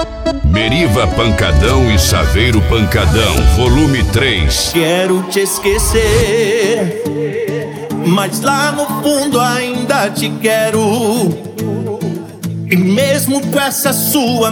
Meriva Pancadão e Saveiro Pancadão, volume 3. Quero te esquecer, mas lá no fundo ainda te quero. E mesmo com essa sua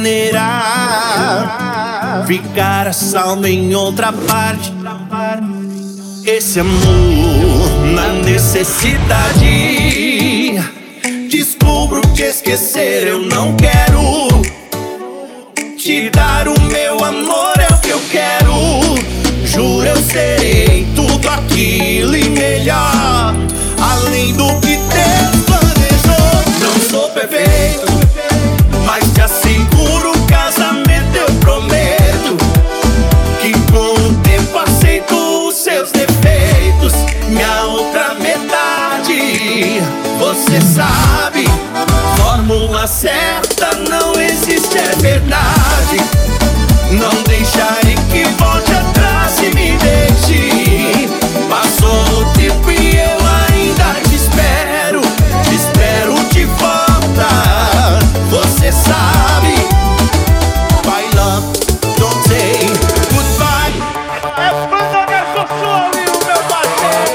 maneira, ficar a salvo em outra parte. Esse amor na necessidade, descubro que esquecer eu não quero. Te dar o meu amor é o que eu quero. Juro eu serei tudo aquilo e melhor, além do que Deus planejou. Não sou perfeito, mas te asseguro o casamento eu prometo. Que com o tempo aceito os seus defeitos. Minha outra metade, você sabe, fórmula certa não existe, é verdade. Não deixarei que volte atrás e me deixe. Passou o tempo e eu ainda te espero de volta. Você sabe, my love, don't say goodbye. É Banda Mercosul e o meu parceiro.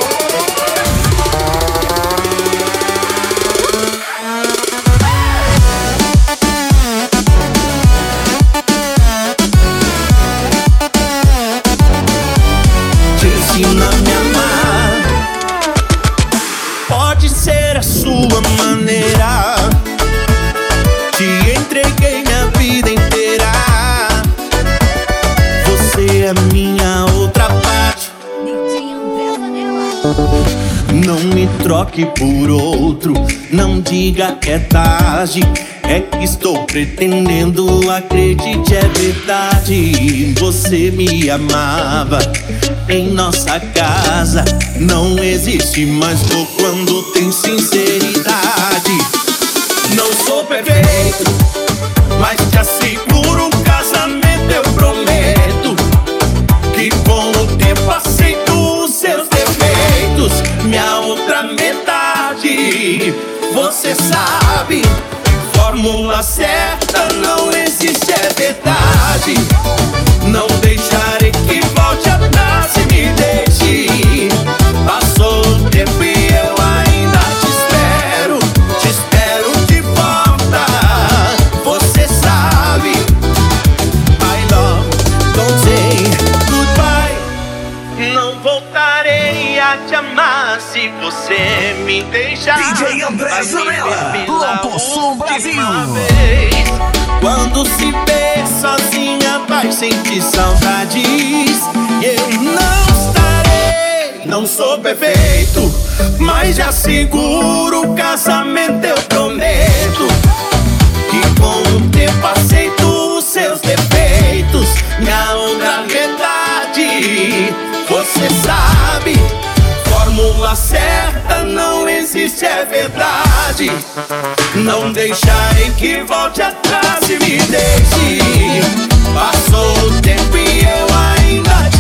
Te ensino a me amar, pode ser a sua maneira. Te entreguei minha vida inteira. Você é minha outra parte. Não me troque por outro, não diga que é tarde. É que estou pretendendo, acredite, é verdade. Você me amava em nossa casa. Não existe mais dor quando tem sinceridade. Não sou perfeito, mas te asseguro o casamento eu prometo. Que com o tempo aceito os seus defeitos. Minha outra metade, você sabe, fórmula certa não existe, é verdade. Não deixarei que volte atrás e me deixe. Passou o tempo e eu ainda te espero de volta. Você sabe, my love, don't say goodbye. Não voltarei a te amar se você me deixar. DJ André Zanella, Lopo Som Brasil. Quando se vê sozinha vai sentir saudades. Eu não estarei, não sou perfeito, mas já seguro o casamento eu prometo. Que com o tempo aceito os seus defeitos. Minha outra metade, você sabe, fórmula certa não existe, é verdade. Não deixarei que volte atrás e me deixe. Passou o tempo e eu ainda